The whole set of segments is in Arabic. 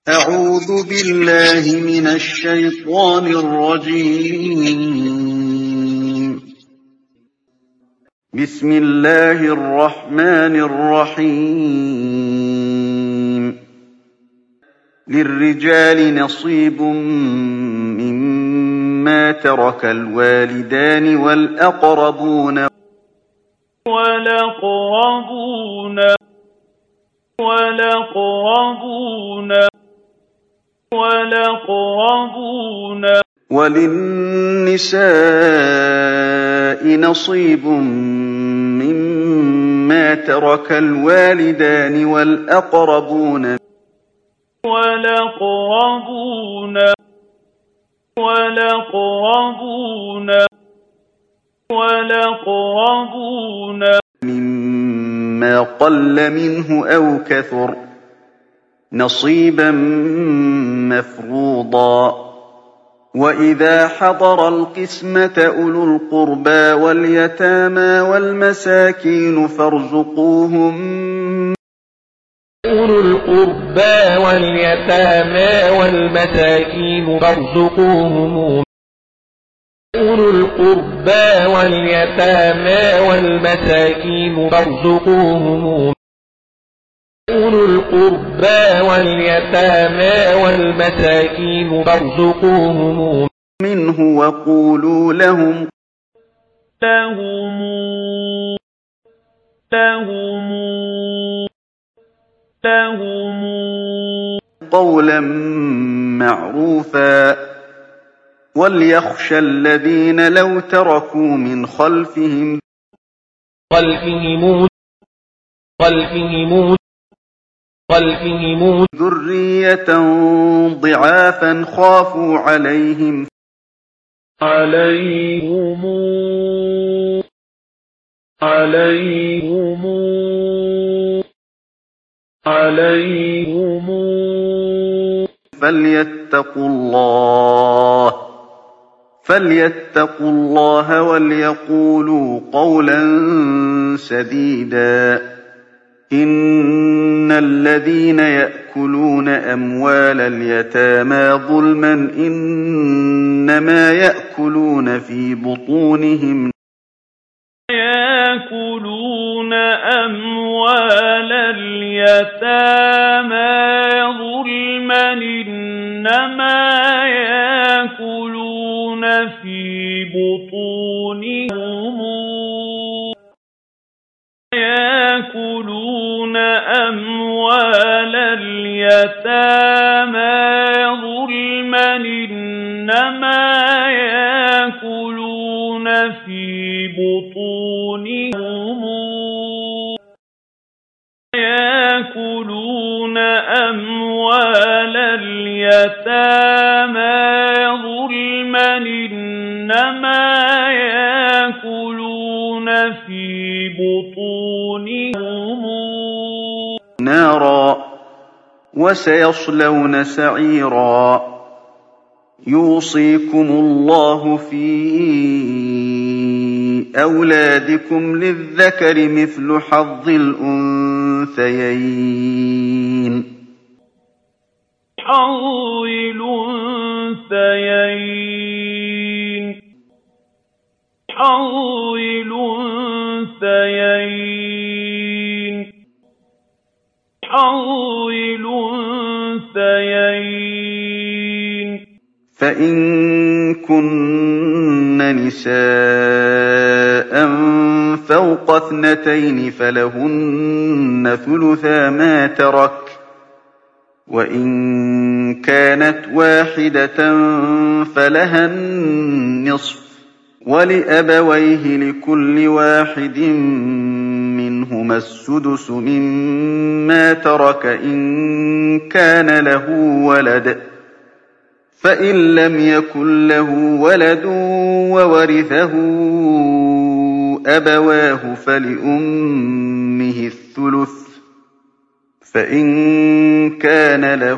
أعوذ بالله من الشيطان الرجيم. بسم الله الرحمن الرحيم. للرجال نصيب مما ترك الوالدان والأقربون وللنساء نصيب مما ترك الوالدان والأقربون مما قل منه أو كثر نصيبا مفروضا. وإذا حضر القسمة أولو القربى واليتامى والمساكين فارزقوهم منه وقولوا لهم قولا معروفا. وليخشى الذين لو تركوا من خلفهم ذرية ضعافا خافوا عليهم فليتقوا الله وليقولوا قولا سديدا. إن الذين يأكلون أموال اليتامى ظلما إنما يأكلون في بطونهم نارا وسيصلون سعيرا. يوصيكم الله في أولادكم للذكر مثل حظ الأنثيين. فإن كن نساء فوق 2 فلهن ثلثا ما ترك. وإن كانت واحدة فلها النصف. ولأبويه لكل واحد منهما السدس مما ترك إن كان له ولد. فإن لم يكن له ولد وورثه أبواه فلأمه الثلث. فإن كان له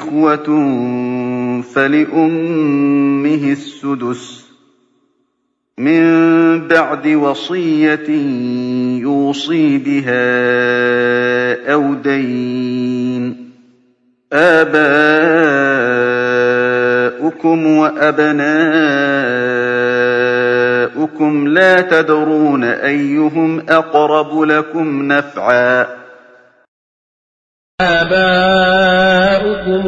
إخوة فلأمه السدس. مِن بَعْدِ وَصِيَّةٍ يُوصِي بِهَا أَوْ دَيْنٍ آبَاؤُكُمْ وَأَبْنَاؤُكُمْ لَا تَدْرُونَ أَيُّهُمْ أَقْرَبُ لَكُمْ نَفْعًا آباؤكم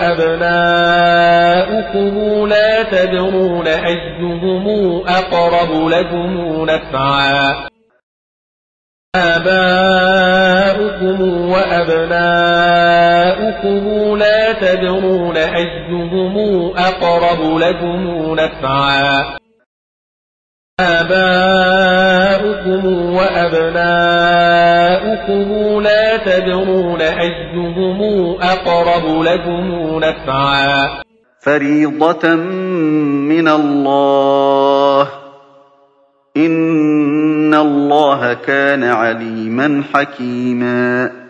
وأبناؤكم لا تدرون أيهم أقرب لكم نفعا آباؤكم وأبناؤكم لا تدرون أيهم أقرب لكم نفعا آباؤكم وأبناؤكم لا تدرون أيهم أقرب لكم نفعا فَرِيضَةً مِّنَ اللَّهِ ۗ إِنَّ اللَّهَ كَانَ عَلِيمًا حَكِيمًا